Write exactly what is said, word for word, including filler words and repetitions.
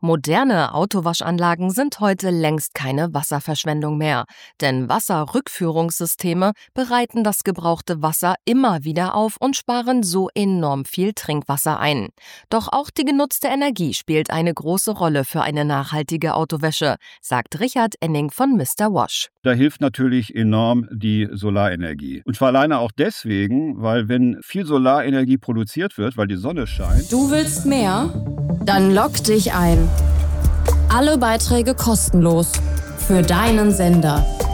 Moderne Autowaschanlagen sind heute längst keine Wasserverschwendung mehr, denn Wasserrückführungssysteme bereiten das gebrauchte Wasser immer wieder auf und sparen so enorm viel Trinkwasser ein. Doch auch die genutzte Energie spielt eine große Rolle für eine nachhaltige Autowäsche, sagt Richard Enning von Mister Wash. Da hilft natürlich enorm die Solarenergie. Und zwar alleine auch deswegen, weil wenn viel Solarenergie produziert wird, weil die Sonne scheint... Du willst mehr? Dann logg dich ein. Alle Beiträge kostenlos. Für deinen Sender.